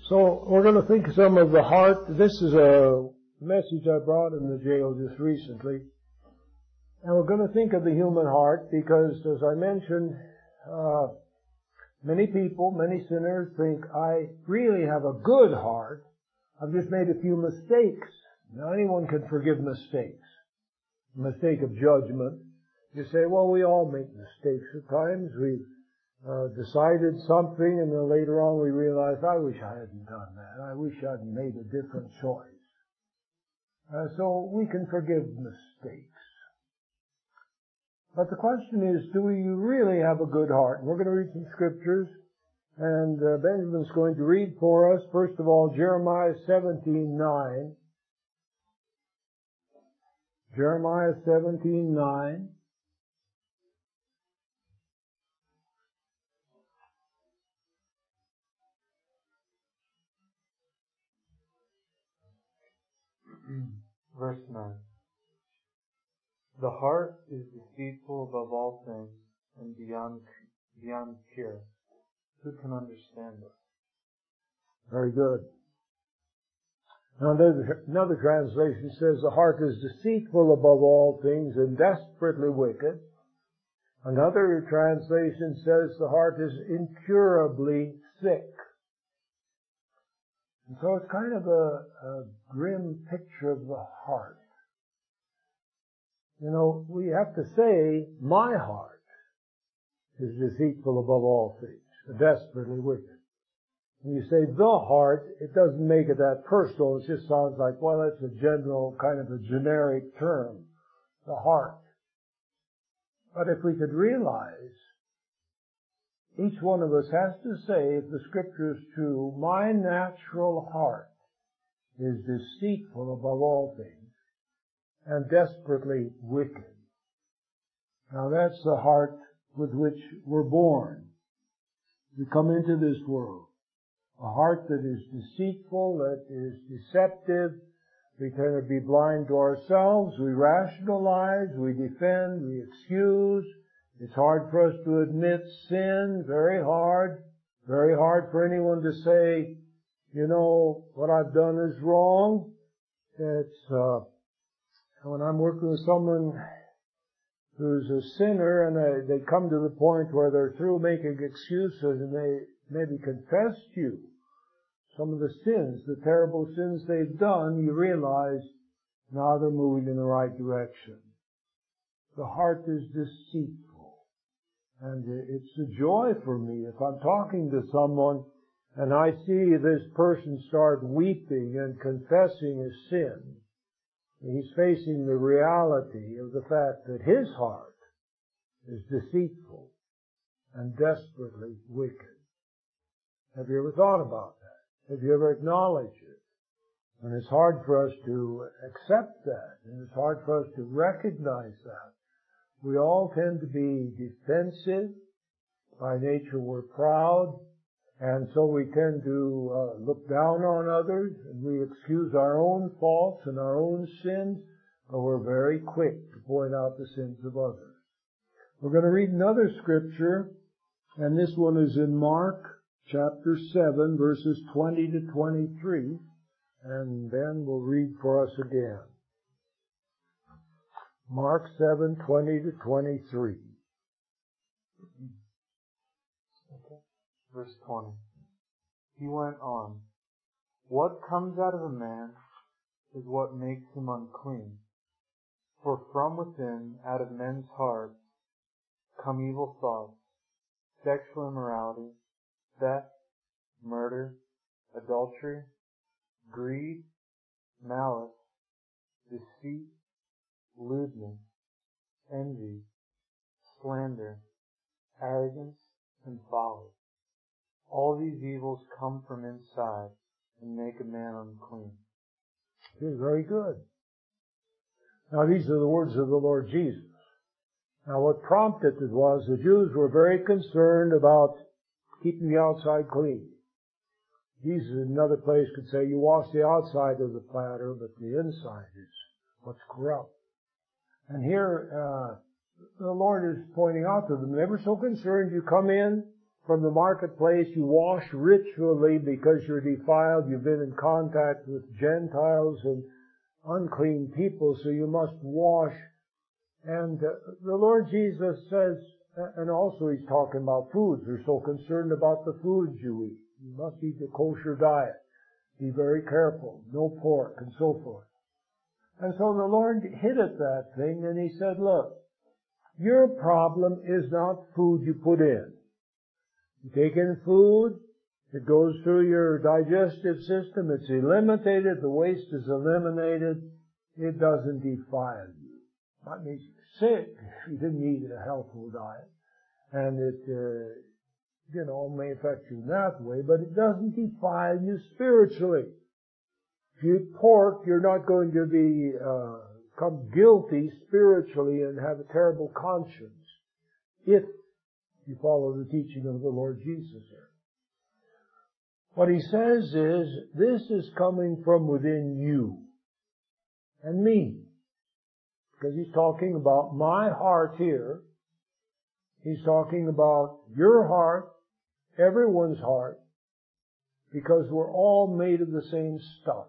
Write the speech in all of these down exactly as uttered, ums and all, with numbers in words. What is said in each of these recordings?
So we're going to think some of the heart. This is a message I brought in the jail just recently. And we're going to think of the human heart because, as I mentioned, uh, many people, many sinners think, I really have a good heart. I've just made a few mistakes. Now, anyone can forgive mistakes. A mistake of judgment. You say, well, we all make mistakes at times. We've uh, decided something, and then later on we realize, I wish I hadn't done that. I wish I'd made a different choice. Uh, so we can forgive mistakes. But the question is, do you really have a good heart? And we're going to read some scriptures, and uh, Benjamin's going to read for us, first of all, Jeremiah seventeen nine. Jeremiah seventeen nine. Verse nine. The heart is deceitful above all things and beyond beyond cure. Who can understand it? Very good. Now there's another translation says the heart is deceitful above all things and desperately wicked. Another translation says the heart is incurably sick. And so it's kind of a, a grim picture of the heart. You know, we have to say, my heart is deceitful above all things, desperately wicked. When you say the heart, it doesn't make it that personal. It just sounds like, well, it's a general, kind of a generic term, the heart. But if we could realize, each one of us has to say, if the scripture is true, my natural heart is deceitful above all things and desperately wicked. Now that's the heart with which we're born. We come into this world. A heart that is deceitful, that is deceptive. We tend to be blind to ourselves. We rationalize, we defend, we excuse. It's hard for us to admit sin, very hard. Very hard for anyone to say, you know, what I've done is wrong. It's, uh, when I'm working with someone who's a sinner and they, they come to the point where they're through making excuses and they maybe confess to you some of the sins, the terrible sins they've done, you realize now they're moving in the right direction. The heart is deceitful. And it's a joy for me if I'm talking to someone and I see this person start weeping and confessing his sin. He's facing the reality of the fact that his heart is deceitful and desperately wicked. Have you ever thought about that? Have you ever acknowledged it? And it's hard for us to accept that, and it's hard for us to recognize that. We all tend to be defensive. By nature, we're proud. And so we tend to uh, look down on others, and we excuse our own faults and our own sins, but we're very quick to point out the sins of others. We're going to read another scripture, and this one is in Mark chapter seven, verses twenty to twenty-three, and then we'll read for us again. Mark seven, twenty to twenty-three. Verse twenty. He went on, what comes out of a man is what makes him unclean. For from within, out of men's hearts, come evil thoughts, sexual immorality, theft, murder, adultery, greed, malice, deceit, lewdness, envy, slander, arrogance, and folly. All these evils come from inside and make a man unclean. Okay, very good. Now these are the words of the Lord Jesus. Now what prompted it was the Jews were very concerned about keeping the outside clean. Jesus in another place could say, you wash the outside of the platter, but the inside is what's corrupt. And here, uh, the Lord is pointing out to them, never so concerned, you come in, from the marketplace. You wash ritually because you're defiled. You've been in contact with Gentiles and unclean people, so you must wash. And uh, the Lord Jesus says, and also He's talking about foods. They're so concerned about the foods you eat. You must eat a kosher diet. Be very careful. No pork and so forth. And so the Lord hit at that thing and He said, look, your problem is not food you put in. You take in food, it goes through your digestive system, it's eliminated, the waste is eliminated, it doesn't defile you. Might make you sick if you didn't eat a healthful diet. And it, uh, you know, may affect you in that way, but it doesn't defile you spiritually. If you eat pork, you're not going to be, uh, become guilty spiritually and have a terrible conscience if you follow the teaching of the Lord Jesus here. What He says is, this is coming from within you and me. Because He's talking about my heart here. He's talking about your heart, everyone's heart, because we're all made of the same stuff.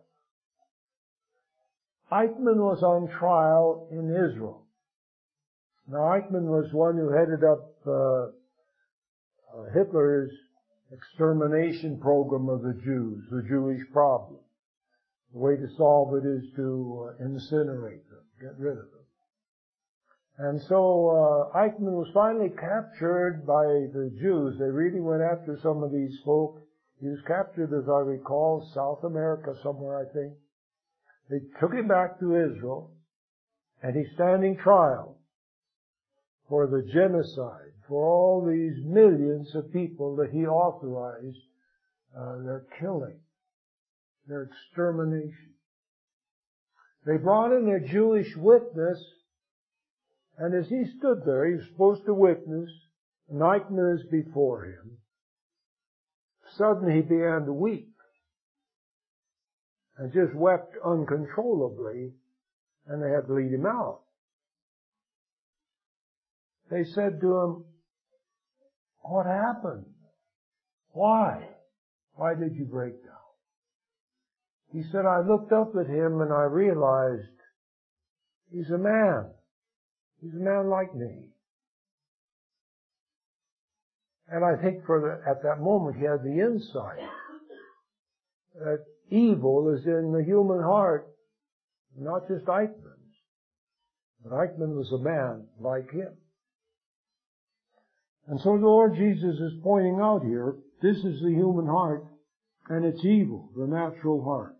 Eichmann was on trial in Israel. Now, Eichmann was one who headed up uh, uh, Hitler's extermination program of the Jews, the Jewish problem. The way to solve it is to uh, incinerate them, get rid of them. And so uh, Eichmann was finally captured by the Jews. They really went after some of these folk. He was captured, as I recall, South America somewhere, I think. They took him back to Israel, and he's standing trial for the genocide, for all these millions of people that he authorized uh, their killing, their extermination. They brought in a Jewish witness, and as he stood there, he was supposed to witness, and Eichmann is before him. Suddenly he began to weep, and just wept uncontrollably, and they had to lead him out. They said to him, what happened? Why? Why did you break down? He said, I looked up at him and I realized he's a man. He's a man like me. And I think for the, at that moment he had the insight that evil is in the human heart, not just Eichmann's. But Eichmann was a man like him. And so the Lord Jesus is pointing out here, this is the human heart, and it's evil, the natural heart.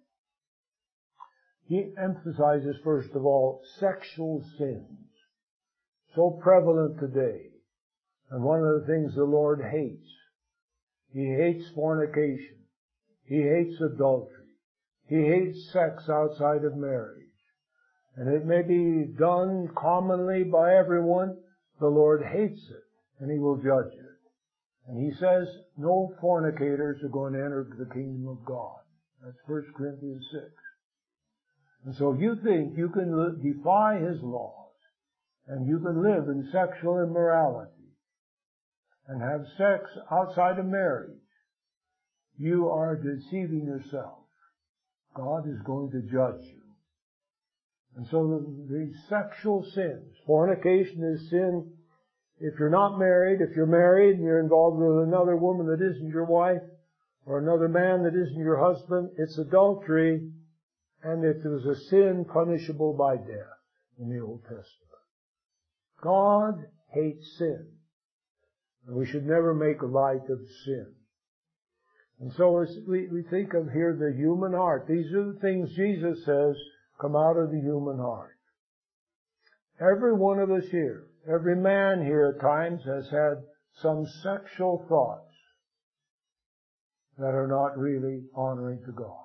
He emphasizes, first of all, sexual sins, so prevalent today. And one of the things the Lord hates, He hates fornication. He hates adultery. He hates sex outside of marriage. And it may be done commonly by everyone. The Lord hates it, and He will judge it. And He says no fornicators are going to enter the kingdom of God. That's First Corinthians six. And so if you think you can defy His laws, and you can live in sexual immorality, and have sex outside of marriage, you are deceiving yourself. God is going to judge you. And so the, the sexual sins, fornication is sin. If you're not married, if you're married and you're involved with another woman that isn't your wife, or another man that isn't your husband, it's adultery, and it was a sin punishable by death in the Old Testament. God hates sin. And we should never make light of sin. And so as we, we think of here the human heart. These are the things Jesus says come out of the human heart. Every one of us here, every man here at times has had some sexual thoughts that are not really honoring to God.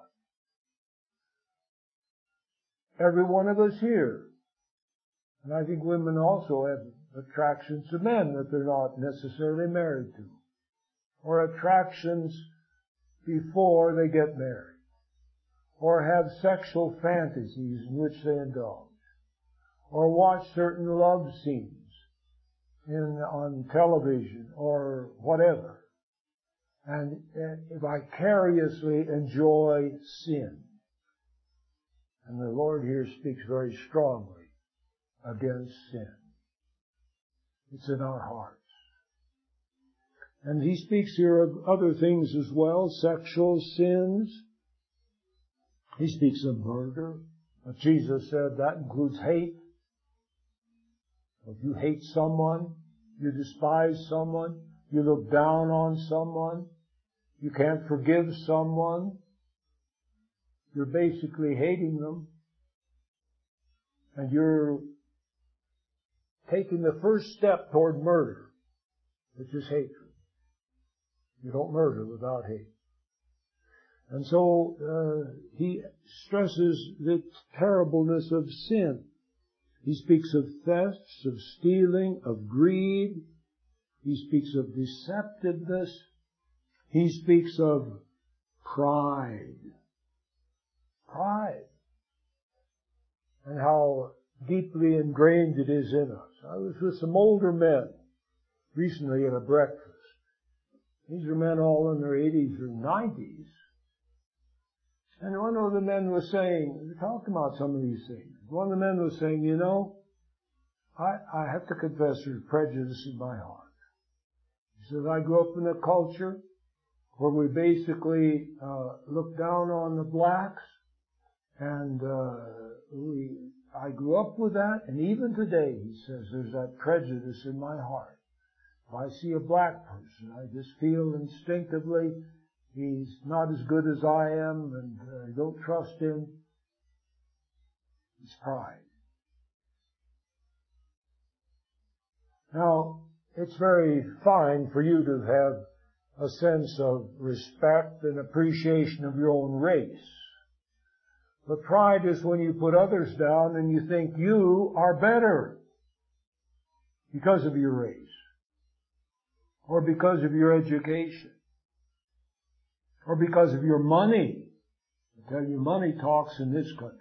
Every one of us here. And I think women also have attractions to men that they're not necessarily married to. Or attractions before they get married. Or have sexual fantasies in which they indulge. Or watch certain love scenes in, on television or whatever. and uh, vicariously enjoy sin. And the Lord here speaks very strongly against sin. It's in our hearts. And he speaks here of other things as well, sexual sins. He speaks of murder. But Jesus said that includes hate. If you hate someone, you despise someone, you look down on someone, you can't forgive someone, you're basically hating them, and you're taking the first step toward murder, which is hatred. You don't murder without hate. And so uh, he stresses the terribleness of sin. He speaks of thefts, of stealing, of greed. He speaks of deceptiveness. He speaks of pride. Pride. And how deeply ingrained it is in us. I was with some older men recently at a breakfast. These are men all in their eighties or nineties. And one of the men was saying, we were talking about some of these things. One of the men was saying, you know, I, I have to confess there's prejudice in my heart. He says, I grew up in a culture where we basically uh, looked down on the blacks, and uh, we, I grew up with that, and even today, he says, there's that prejudice in my heart. If I see a black person, I just feel instinctively he's not as good as I am, and I uh, don't trust him. It's pride. Now, it's very fine for you to have a sense of respect and appreciation of your own race. But pride is when you put others down and you think you are better because of your race or because of your education or because of your money. I tell you, money talks in this country.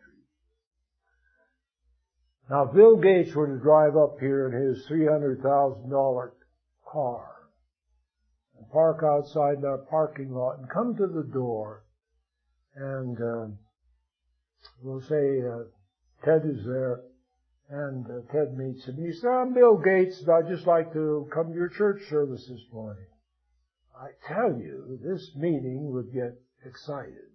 Now, if Bill Gates were to drive up here in his three hundred thousand dollars car and park outside our parking lot and come to the door and uh, we'll say uh, Ted is there and uh, Ted meets him. He says, I'm Bill Gates, and I'd just like to come to your church service this morning. I tell you, this meeting would get excited.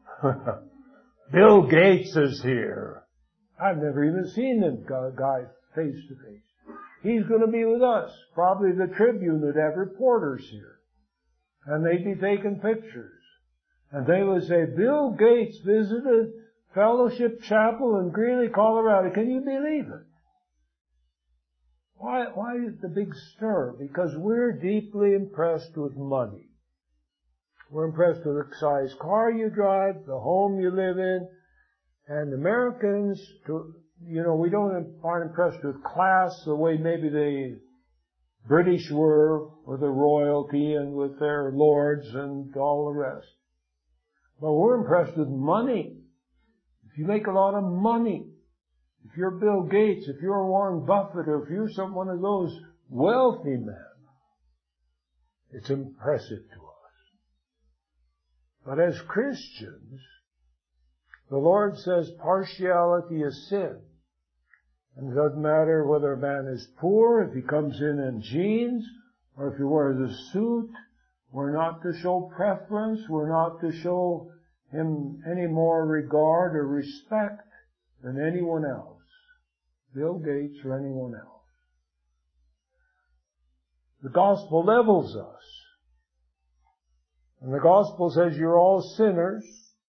Bill Gates is here. I've never even seen the guy face to face. He's going to be with us. Probably the Tribune would have reporters here. And they'd be taking pictures. And they would say, Bill Gates visited Fellowship Chapel in Greeley, Colorado. Can you believe it? Why, why the big stir? Because we're deeply impressed with money. We're impressed with the size car you drive, the home you live in. And Americans, to, you know, we don't aren't impressed with class the way maybe the British were with the royalty and with their lords and all the rest. But we're impressed with money. If you make a lot of money, if you're Bill Gates, if you're Warren Buffett, or if you're some one of those wealthy men, it's impressive to us. But as Christians, the Lord says partiality is sin. And it doesn't matter whether a man is poor, if he comes in in jeans, or if he wears a suit. We're not to show preference. We're not to show him any more regard or respect than anyone else. Bill Gates or anyone else. The gospel levels us. And the gospel says you're all sinners.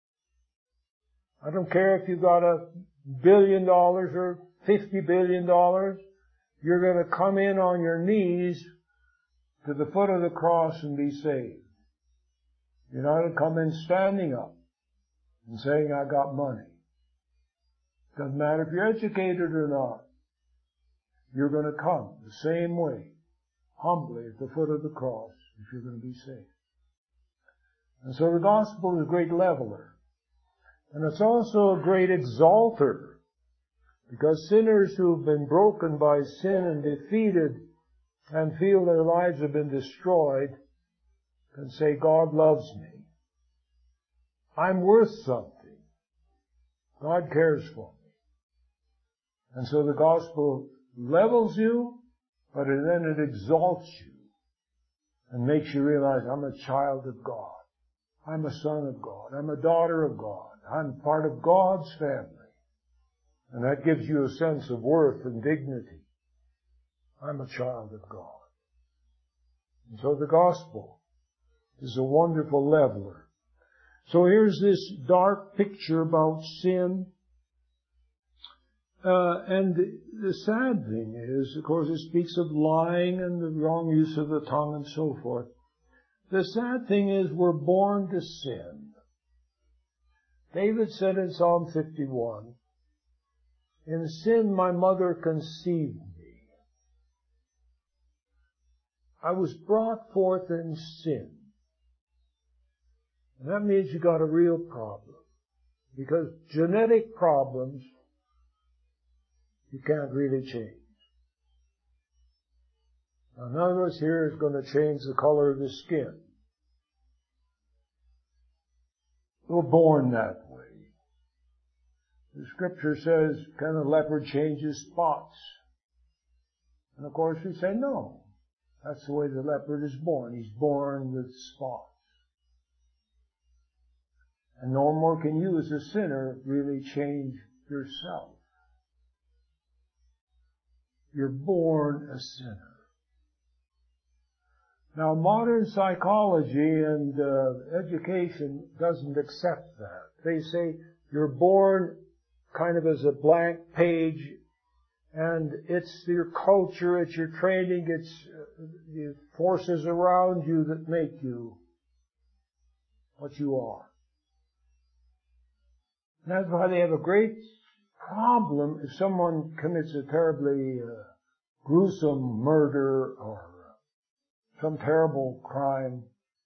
I don't care if you've got a billion dollars or fifty billion dollars. You're going to come in on your knees to the foot of the cross and be saved. You're not going to come in standing up and saying, I got money. Doesn't matter if you're educated or not. You're going to come the same way, humbly at the foot of the cross, if you're going to be saved. And so the gospel is a great leveler. And it's also a great exalter, because sinners who've been broken by sin and defeated and feel their lives have been destroyed can say, God loves me. I'm worth something. God cares for me. And so the gospel levels you, but then it exalts you and makes you realize I'm a child of God. I'm a son of God. I'm a daughter of God. I'm part of God's family. And that gives you a sense of worth and dignity. I'm a child of God. And so the gospel is a wonderful leveler. So here's this dark picture about sin. Uh, and the sad thing is, of course, it speaks of lying and the wrong use of the tongue and so forth. The sad thing is we're born to sin. David said in Psalm fifty-one, in sin my mother conceived me. I was brought forth in sin. And that means you got a real problem. Because genetic problems you can't really change. Now, none of us here is going to change the color of the skin. We're born that way. The scripture says, can a leopard change his spots? And of course we say, no. That's the way the leopard is born. He's born with spots. And no more can you as a sinner really change yourself. You're born a sinner. Now, modern psychology and uh, education doesn't accept that. They say you're born kind of as a blank page, and it's your culture, it's your training, it's uh, the forces around you that make you what you are. And that's why they have a great problem if someone commits a terribly uh, gruesome murder or some terrible crime.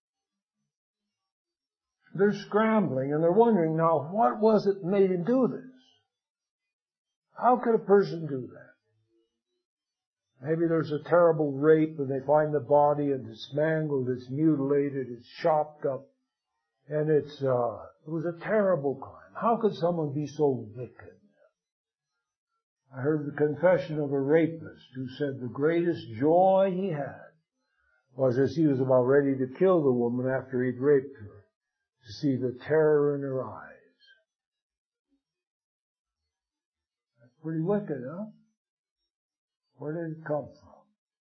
They're scrambling and they're wondering, now, what was it that made him do this? How could a person do that? Maybe there's a terrible rape and they find the body and it's mangled, it's mutilated, it's chopped up, and it's, uh, it was a terrible crime. How could someone be so wicked? I heard the confession of a rapist who said the greatest joy he had was as he was about ready to kill the woman after he'd raped her, to see the terror in her eyes. That's pretty wicked, huh? Where did it come from?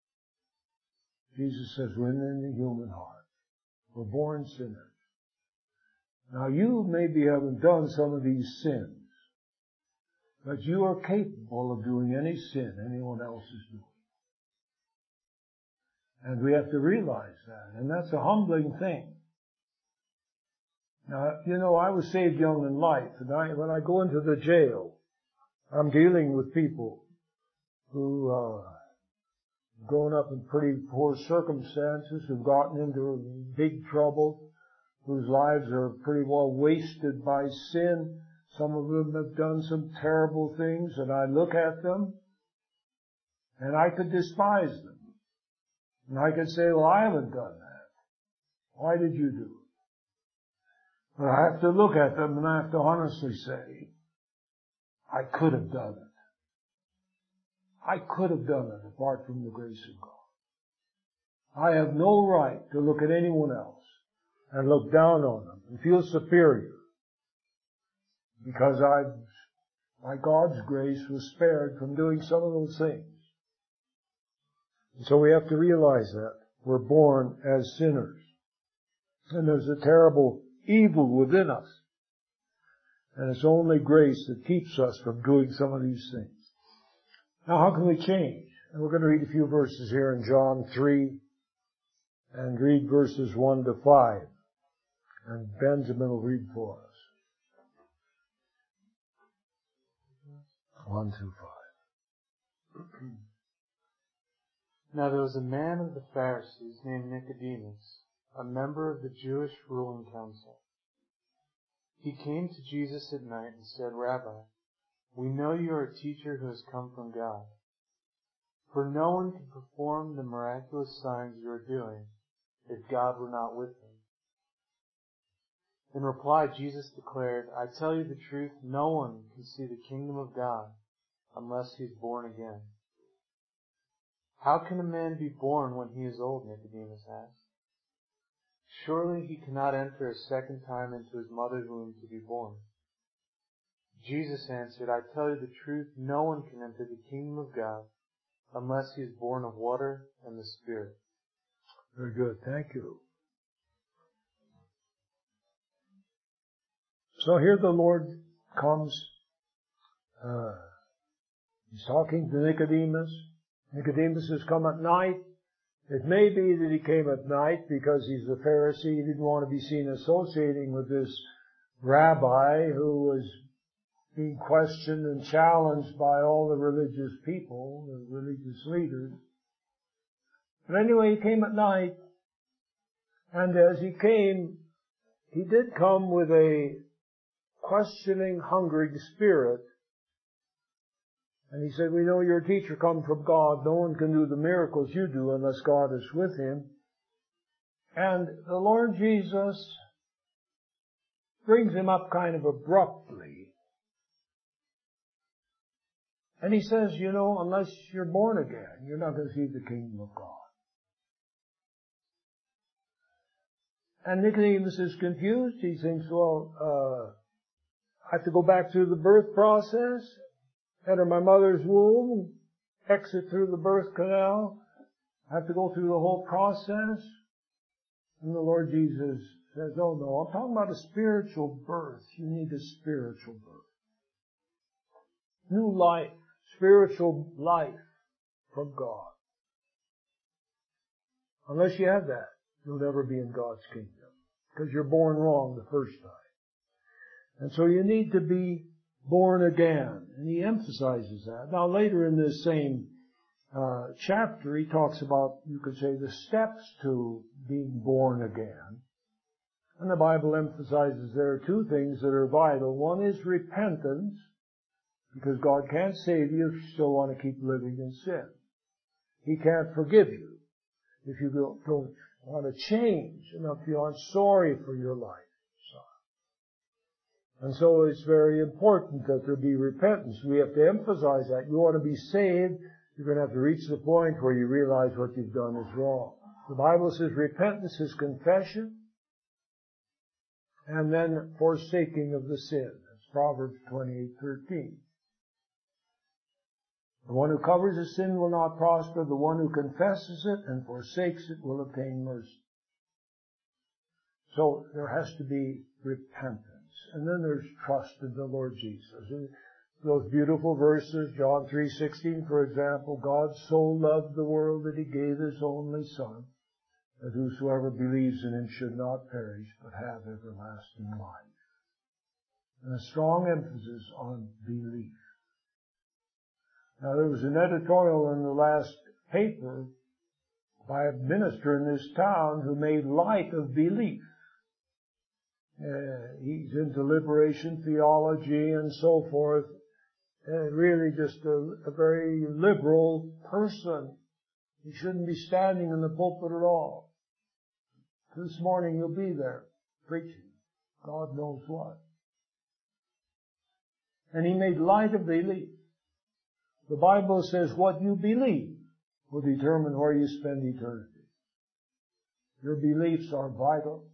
Jesus says, within the human heart. We're born sinners. Now you maybe haven't done some of these sins, but you are capable of doing any sin anyone else is doing. And we have to realize that. And that's a humbling thing. Now, you know, I was saved young in life. And I, when I go into the jail, I'm dealing with people who, uh, grown up in pretty poor circumstances, who've gotten into big trouble, whose lives are pretty well wasted by sin. Some of them have done some terrible things, and I look at them, and I could despise them. And I could say, well, I haven't done that. Why did you do it? But I have to look at them and I have to honestly say, I could have done it. I could have done it apart from the grace of God. I have no right to look at anyone else and look down on them and feel superior because I, by God's grace, was spared from doing some of those things. And so we have to realize that we're born as sinners. And there's a terrible evil within us. And it's only grace that keeps us from doing some of these things. Now, how can we change? And we're going to read a few verses here in John three and read verses one to five. And Benjamin will read for us. one through five. Now there was a man of the Pharisees named Nicodemus, a member of the Jewish ruling council. He came to Jesus at night and said, Rabbi, we know you are a teacher who has come from God. For no one can perform the miraculous signs you are doing if God were not with him. In reply, Jesus declared, I tell you the truth, no one can see the kingdom of God unless he is born again. How can a man be born when he is old? Nicodemus asked. Surely he cannot enter a second time into his mother's womb to be born. Jesus answered, I tell you the truth, no one can enter the kingdom of God unless he is born of water and the Spirit. Very good. Thank you. So here the Lord comes. Uh, he's talking to Nicodemus. Nicodemus has come at night. It may be that he came at night because he's a Pharisee. He didn't want to be seen associating with this rabbi who was being questioned and challenged by all the religious people, the religious leaders. But anyway, he came at night. And as he came, he did come with a questioning, hungering spirit. And he said, we know your teacher come from God. No one can do the miracles you do unless God is with him. And the Lord Jesus brings him up kind of abruptly. And he says, you know, unless you're born again, you're not going to see the kingdom of God. And Nicodemus is confused. He thinks, well, uh, I have to go back through the birth process, enter my mother's womb, exit through the birth canal. I have to go through the whole process. And the Lord Jesus says, oh no, I'm talking about a spiritual birth. You need a spiritual birth. New life, spiritual life from God. Unless you have that, you'll never be in God's kingdom. Because you're born wrong the first time. And so you need to be born again. And he emphasizes that. Now later in this same uh, chapter, he talks about, you could say, the steps to being born again. And the Bible emphasizes there are two things that are vital. One is repentance, because God can't save you if you still want to keep living in sin. He can't forgive you if you don't, don't want to change and if you aren't sorry for your life. And so it's very important that there be repentance. We have to emphasize that. You want to be saved, you're going to have to reach the point where you realize what you've done is wrong. The Bible says repentance is confession and then forsaking of the sin. That's Proverbs twenty-eight thirteen. The one who covers a sin will not prosper. The one who confesses it and forsakes it will obtain mercy. So there has to be repentance. And then there's trust in the Lord Jesus. And those beautiful verses, John three sixteen, for example, God so loved the world that he gave his only Son, that whosoever believes in him should not perish, but have everlasting life. And a strong emphasis on belief. Now there was an editorial in the last paper by a minister in this town who made light of belief. Uh, he's into liberation theology and so forth. Uh, really just a, a very liberal person. He shouldn't be standing in the pulpit at all. This morning you'll be there preaching. God knows what. And he made light of belief. The Bible says what you believe will determine where you spend eternity. Your beliefs are vital.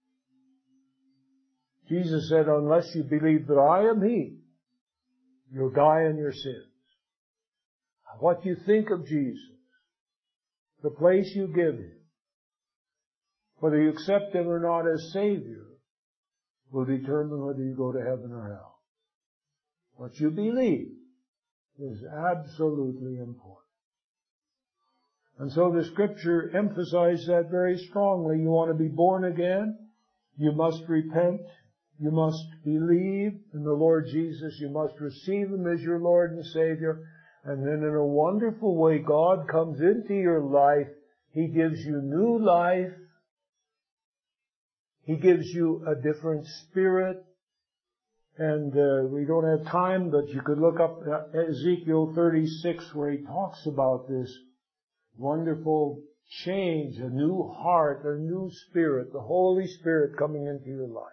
Jesus said, unless you believe that I am he, you'll die in your sins. What you think of Jesus, the place you give him, whether you accept him or not as Savior, will determine whether you go to heaven or hell. What you believe is absolutely important. And so the Scripture emphasizes that very strongly. You want to be born again, you must repent. You must believe in the Lord Jesus. You must receive him as your Lord and Savior. And then in a wonderful way, God comes into your life. He gives you new life. He gives you a different spirit. And uh, we don't have time, but you could look up Ezekiel thirty-six where he talks about this wonderful change, a new heart, a new spirit, the Holy Spirit coming into your life.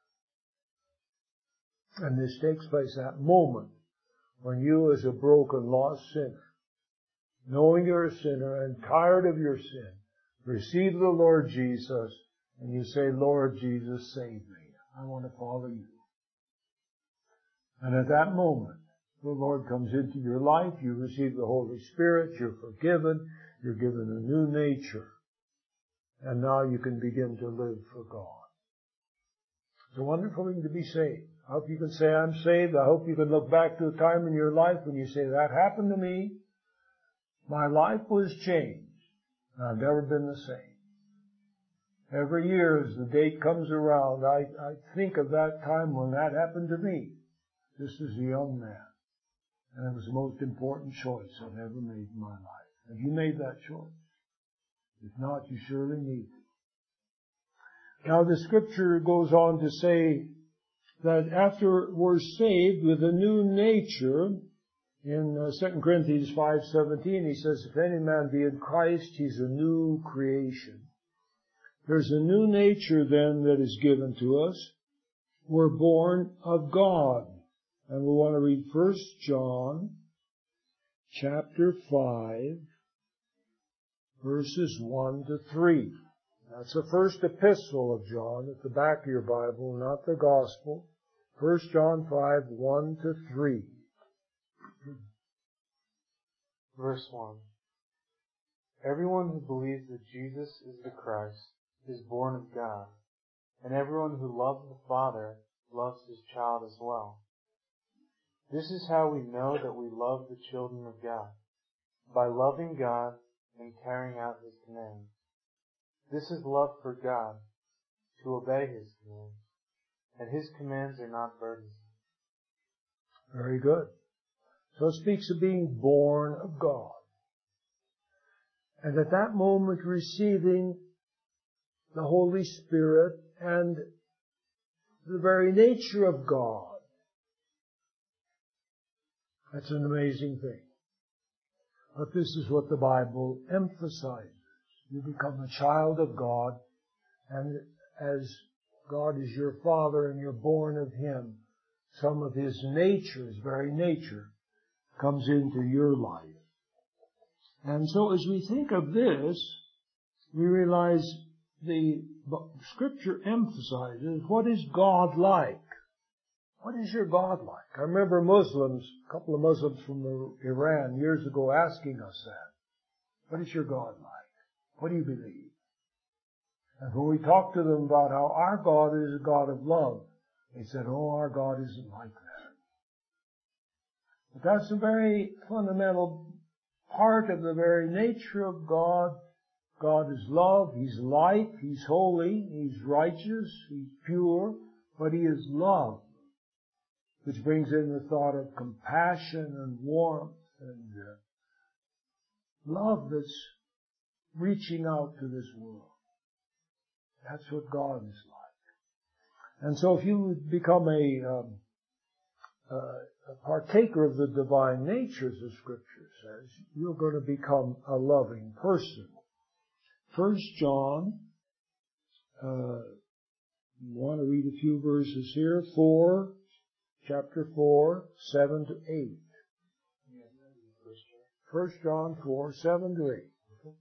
And this takes place at that moment when you, as a broken, lost sinner, knowing you're a sinner and tired of your sin, receive the Lord Jesus, and you say, Lord Jesus, save me. I want to follow you. And at that moment, the Lord comes into your life, you receive the Holy Spirit, you're forgiven, you're given a new nature, and now you can begin to live for God. It's a wonderful thing to be saved. I hope you can say, I'm saved. I hope you can look back to a time in your life when you say, that happened to me. My life was changed. I've never been the same. Every year as the date comes around, I, I think of that time when that happened to me, just as a young man. And it was the most important choice I've ever made in my life. Have you made that choice? If not, you surely need to. Now the scripture goes on to say that after we're saved with a new nature, in uh, Second Corinthians five seventeen, he says, if any man be in Christ, he's a new creation. There's a new nature then that is given to us. We're born of God. And we want to read First John chapter five, verses one to three. That's the first epistle of John at the back of your Bible, not the Gospel. First John five, one to three. Verse one. Everyone who believes that Jesus is the Christ is born of God, and everyone who loves the Father loves his child as well. This is how we know that we love the children of God, by loving God and carrying out his commands. This is love for God, to obey his commands, and his commands are not burdensome. Very good. So it speaks of being born of God. And at that moment receiving the Holy Spirit and the very nature of God. That's an amazing thing. But this is what the Bible emphasizes. You become a child of God, and as God is your Father and you're born of him, some of his nature, his very nature, comes into your life. And so as we think of this, we realize the Scripture emphasizes, what is God like? What is your God like? I remember Muslims, a couple of Muslims from Iran years ago asking us that. What is your God like? What do you believe? And when we talked to them about how our God is a God of love, they said, oh, our God isn't like that. But that's a very fundamental part of the very nature of God. God is love, he's light, he's holy, he's righteous, he's pure, but he is love, which brings in the thought of compassion and warmth and uh, love that's reaching out to this world. That's what God is like. And so if you would become a, um, uh, a partaker of the divine nature, as the Scripture says, you're going to become a loving person. First John, uh, you want to read a few verses here, four, chapter four, seven to eight. First John four, seven to eight.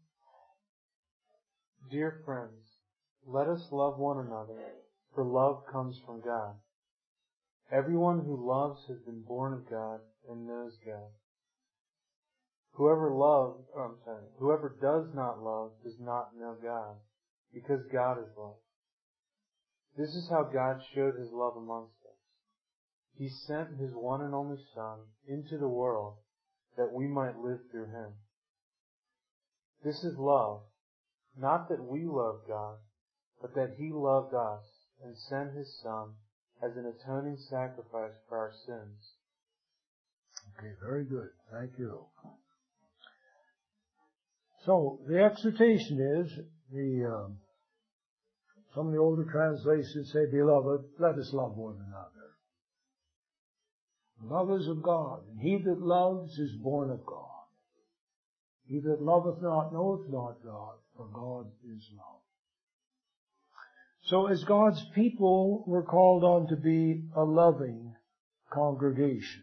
Dear friends, let us love one another, for love comes from God. Everyone who loves has been born of God and knows God. Whoever loves, oh, I'm sorry, whoever does not love does not know God, because God is love. This is how God showed his love amongst us. He sent his one and only Son into the world that we might live through him. This is love, not that we love God, but that he loved us and sent his Son as an atoning sacrifice for our sins. Okay, very good. Thank you. So, the exhortation is, the um, some of the older translations say, Beloved, let us love one another. Love is of God, and he that loves is born of God. He that loveth not knoweth not God, for God is love. So as God's people, we're called on to be a loving congregation.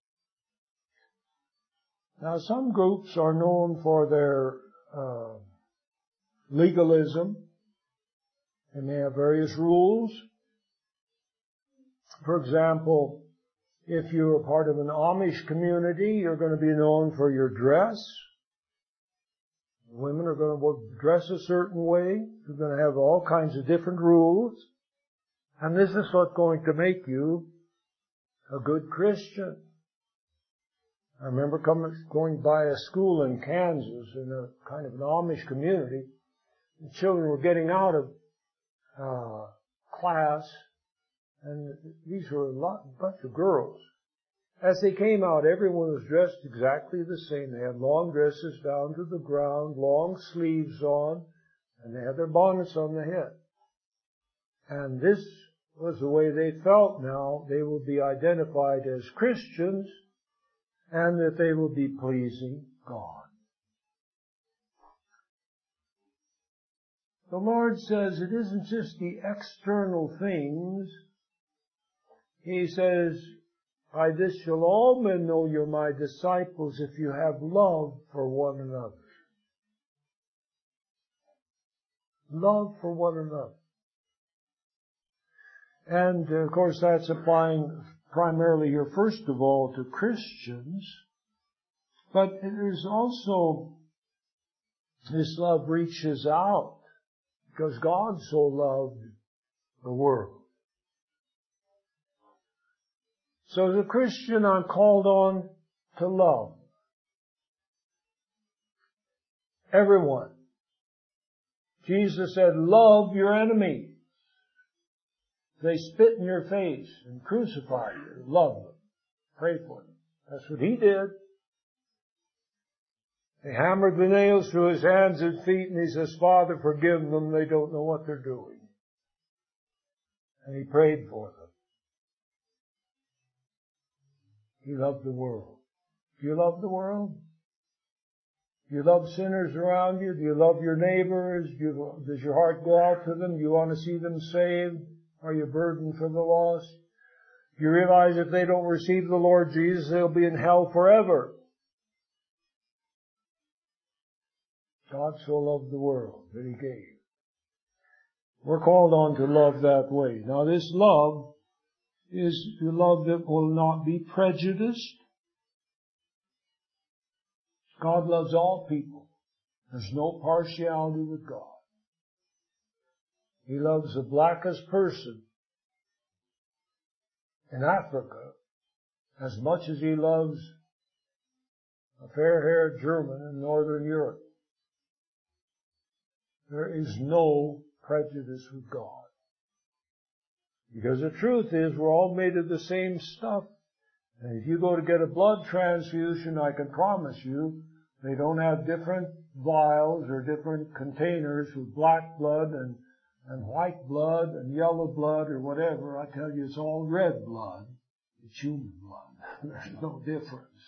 Now, some groups are known for their uh, legalism, and they have various rules. For example, if you're a part of an Amish community, you're going to be known for your dress. Women are going to dress a certain way. You're going to have all kinds of different rules. And this is what's going to make you a good Christian. I remember coming, going by a school in Kansas in a kind of an Amish community. The children were getting out of uh, class, and these were a lot, a bunch of girls. As they came out, everyone was dressed exactly the same. They had long dresses down to the ground, long sleeves on, and they had their bonnets on the head. And this was the way they felt now. They would be identified as Christians, and that they will be pleasing God. The Lord says it isn't just the external things. He says, by this shall all men know you're my disciples if you have love for one another. Love for one another. And of course that's applying primarily here, first of all, to Christians. But there's also, this love reaches out because God so loved the world. So as a Christian, I'm called on to love everyone. Jesus said, love your enemies. They spit in your face and crucify you. Love them. Pray for them. That's what he did. They hammered the nails through his hands and feet, and he says, Father, forgive them. They don't know what they're doing. And he prayed for them. He loved the world. Do you love the world? Do you love sinners around you? Do you love your neighbors? Do you, does your heart go out to them? Do you want to see them saved? Are you burdened for the lost? Do you realize if they don't receive the Lord Jesus, they'll be in hell forever? God so loved the world that he gave. We're called on to love that way. Now this love is the love that will not be prejudiced. God loves all people. There's no partiality with God. He loves the blackest person in Africa as much as he loves a fair-haired German in Northern Europe. There is no prejudice with God. Because the truth is, we're all made of the same stuff. And if you go to get a blood transfusion, I can promise you, they don't have different vials or different containers with black blood and, and white blood and yellow blood or whatever. I tell you, it's all red blood. It's human blood. There's no difference.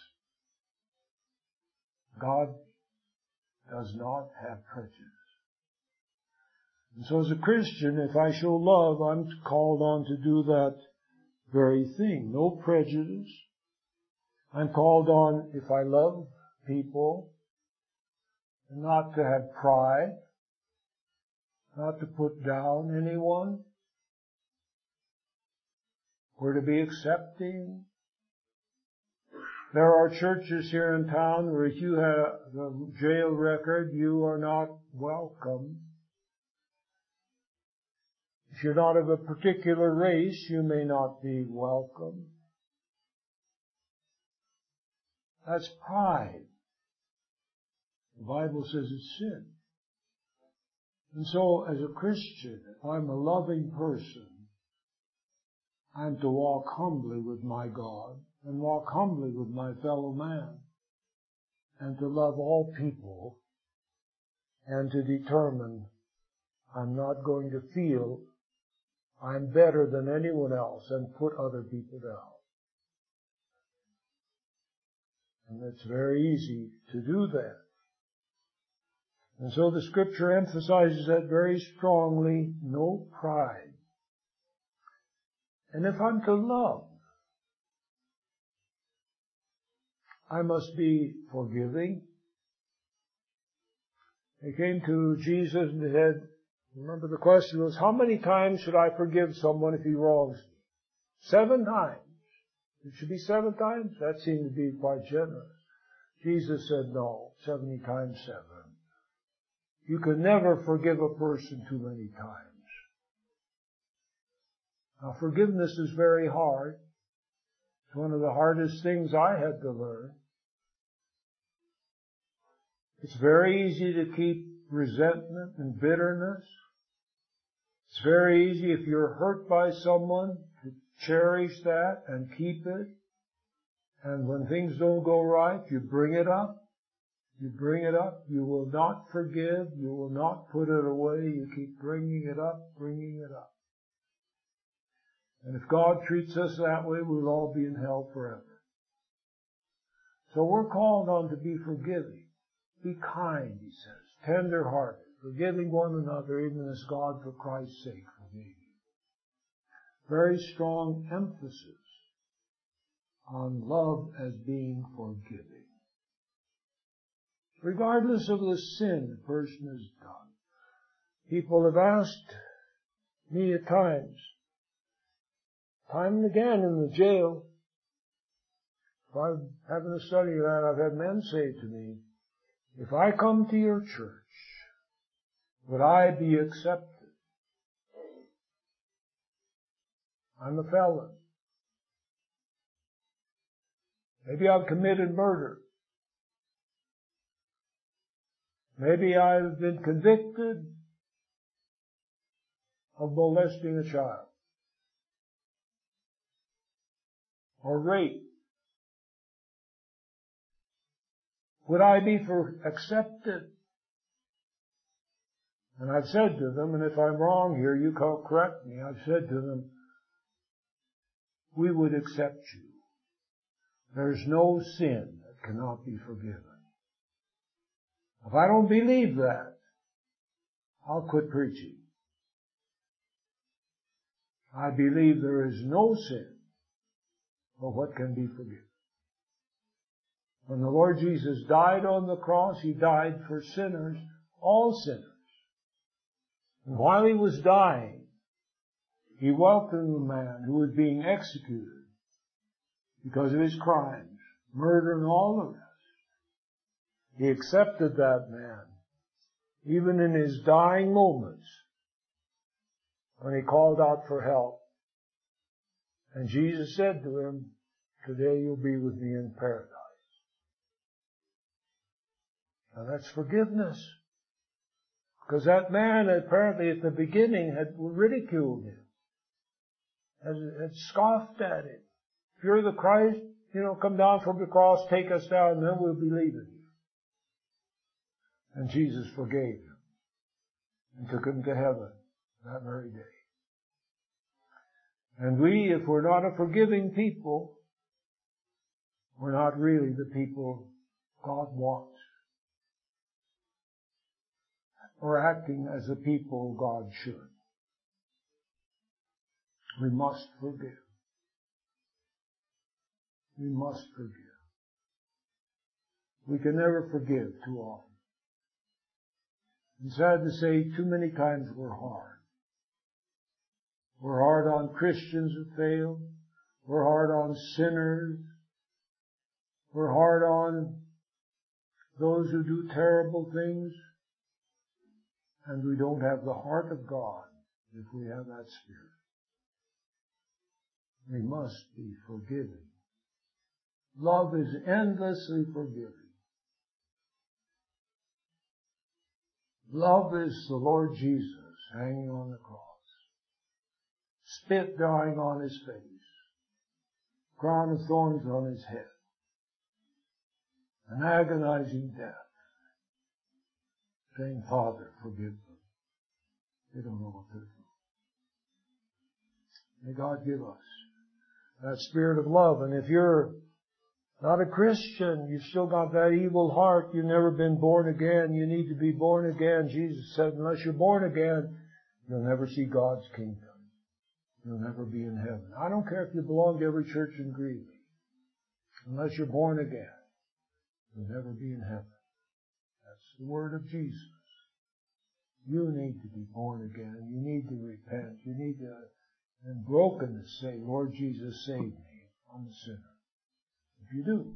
God does not have prejudice. And so as a Christian, if I show love, I'm called on to do that very thing. No prejudice. I'm called on, if I love people, not to have pride, not to put down anyone. We're to be accepting. There are churches here in town where if you have a jail record, you are not welcome. If you're not of a particular race, you may not be welcome. That's pride. The Bible says it's sin. And so, as a Christian, if I'm a loving person, I'm to walk humbly with my God and walk humbly with my fellow man and to love all people and to determine I'm not going to feel I'm better than anyone else and put other people down. And it's very easy to do that. And so the Scripture emphasizes that very strongly, no pride. And if I'm to love, I must be forgiving. They came to Jesus and they said, remember the question was, how many times should I forgive someone if he wrongs me? Seven times. It should be seven times? That seemed to be quite generous. Jesus said, no, seventy times seven. You can never forgive a person too many times. Now, forgiveness is very hard. It's one of the hardest things I had to learn. It's very easy to keep resentment and bitterness. It's very easy if you're hurt by someone to cherish that and keep it. And when things don't go right, you bring it up. You bring it up. You will not forgive. You will not put it away. You keep bringing it up, bringing it up. And if God treats us that way, we'll all be in hell forever. So we're called on to be forgiving. Be kind, he says, tender-hearted, forgiving one another, even as God, for Christ's sake, forgave you. Very strong emphasis on love as being forgiving. Regardless of the sin a person has done. People have asked me at times, time and again in the jail, if I'm having a study of that, I've had men say to me, if I come to your church, would I be accepted? I'm a felon. Maybe I've committed murder. Maybe I've been convicted of molesting a child or rape. Would I be for accepted? And I've said to them, and if I'm wrong here, you can correct me, I've said to them, we would accept you. There's no sin that cannot be forgiven. If I don't believe that, I'll quit preaching. I believe there is no sin but what can be forgiven. When the Lord Jesus died on the cross, he died for sinners, all sinners. And while he was dying, he welcomed the man who was being executed because of his crimes, murdering all of us. He accepted that man, even in his dying moments, when he called out for help. And Jesus said to him, today you'll be with me in paradise. Now that's forgiveness. Because that man apparently at the beginning had ridiculed him, had, had scoffed at him. If you're the Christ, you know, come down from the cross, take us down, and then we'll believe in you. And Jesus forgave him and took him to heaven that very day. And we, if we're not a forgiving people, we're not really the people God wants. We're acting as the people God should. We must forgive. We must forgive. We can never forgive too often. And sad to say, too many times we're hard. We're hard on Christians who fail. We're hard on sinners. We're hard on those who do terrible things. And we don't have the heart of God if we have that spirit. We must be forgiving. Love is endlessly forgiving. Love is the Lord Jesus hanging on the cross. Spit dying on his face. Crown of thorns on his head. An agonizing death. Saying, Father, forgive them. They don't know what they're doing. May God give us that spirit of love. And if you're Not a Christian. You've still got that evil heart. You've never been born again. You need to be born again. Jesus said, unless you're born again, you'll never see God's kingdom. You'll never be in heaven. I don't care if you belong to every church in Greeley. Unless you're born again, you'll never be in heaven. That's the word of Jesus. You need to be born again. You need to repent. You need to, in brokenness, say, Lord Jesus, save me. I'm a sinner. If you do,